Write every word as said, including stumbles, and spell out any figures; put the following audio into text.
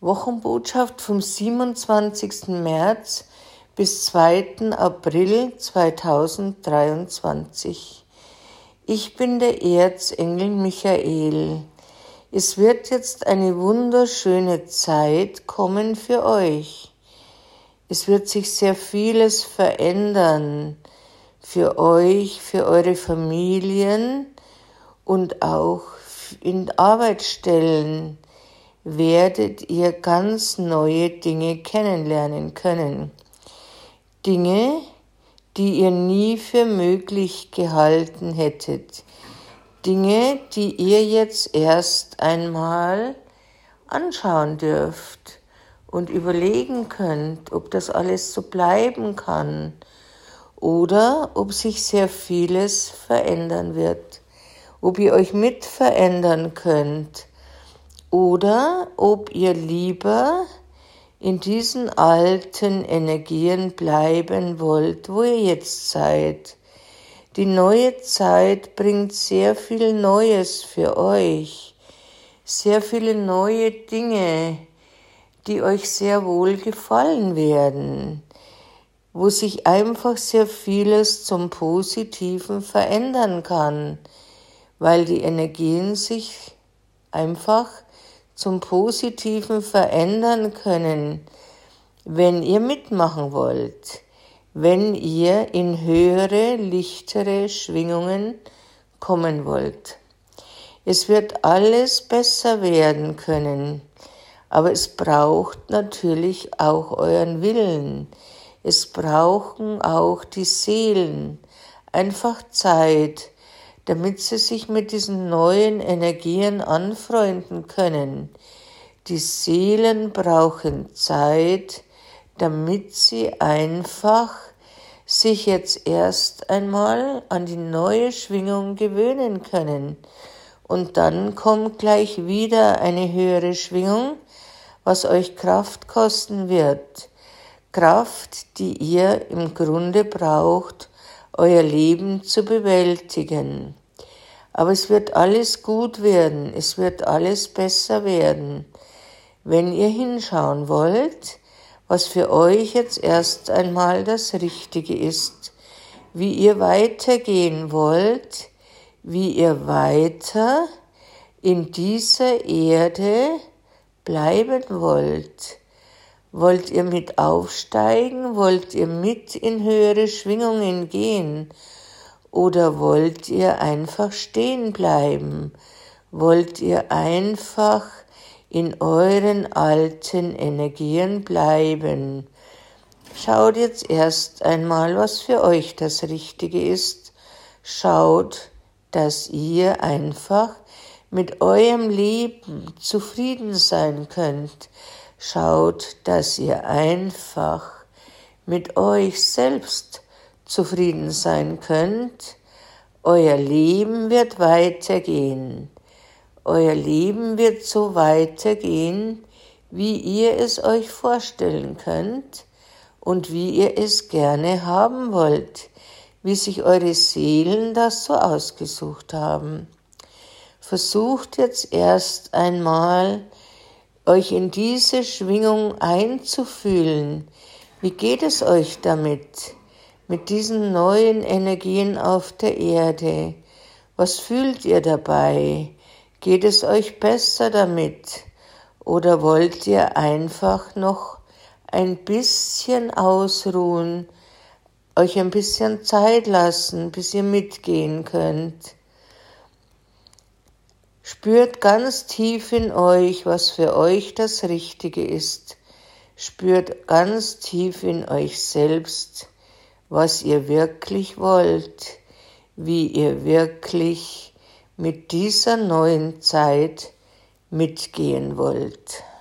Wochenbotschaft vom siebenundzwanzigsten März bis zweiten April zweitausenddreiundzwanzig. Ich bin der Erzengel Michael. Es wird jetzt eine wunderschöne Zeit kommen für euch. Es wird sich sehr vieles verändern für euch, für eure Familien und auch in Arbeitsstellen werdet ihr ganz neue Dinge kennenlernen können. Dinge, die ihr nie für möglich gehalten hättet. Dinge, die ihr jetzt erst einmal anschauen dürft und überlegen könnt, ob das alles so bleiben kann oder ob sich sehr vieles verändern wird, ob ihr euch mit verändern könnt oder ob ihr lieber in diesen alten Energien bleiben wollt, wo ihr jetzt seid. Die neue Zeit bringt sehr viel Neues für euch, sehr viele neue Dinge, die euch sehr wohl gefallen werden, wo sich einfach sehr vieles zum Positiven verändern kann, weil die Energien sich einfach zum Positiven verändern können, wenn ihr mitmachen wollt, wenn ihr in höhere, lichtere Schwingungen kommen wollt. Es wird alles besser werden können, aber es braucht natürlich auch euren Willen. Es brauchen auch die Seelen einfach Zeit, damit sie sich mit diesen neuen Energien anfreunden können. Die Seelen brauchen Zeit, damit sie einfach sich jetzt erst einmal an die neue Schwingung gewöhnen können. Und dann kommt gleich wieder eine höhere Schwingung, was euch Kraft kosten wird. Kraft, die ihr im Grunde braucht, euer Leben zu bewältigen. Aber es wird alles gut werden, es wird alles besser werden, wenn ihr hinschauen wollt, was für euch jetzt erst einmal das Richtige ist, wie ihr weitergehen wollt, wie ihr weiter in dieser Erde bleiben wollt. Wollt ihr mit aufsteigen? Wollt ihr mit in höhere Schwingungen gehen? Oder wollt ihr einfach stehen bleiben? Wollt ihr einfach in euren alten Energien bleiben? Schaut jetzt erst einmal, was für euch das Richtige ist. Schaut, dass ihr einfach mit eurem Leben zufrieden sein könnt. Schaut, dass ihr einfach mit euch selbst zufrieden sein könnt. Euer Leben wird weitergehen. Euer Leben wird so weitergehen, wie ihr es euch vorstellen könnt und wie ihr es gerne haben wollt, wie sich eure Seelen das so ausgesucht haben. Versucht jetzt erst einmal, euch in diese Schwingung einzufühlen. Wie geht es euch damit, mit diesen neuen Energien auf der Erde? Was fühlt ihr dabei? Geht es euch besser damit? Oder wollt ihr einfach noch ein bisschen ausruhen, euch ein bisschen Zeit lassen, bis ihr mitgehen könnt? Spürt ganz tief in euch, was für euch das Richtige ist. Spürt ganz tief in euch selbst, was ihr wirklich wollt, wie ihr wirklich mit dieser neuen Zeit mitgehen wollt.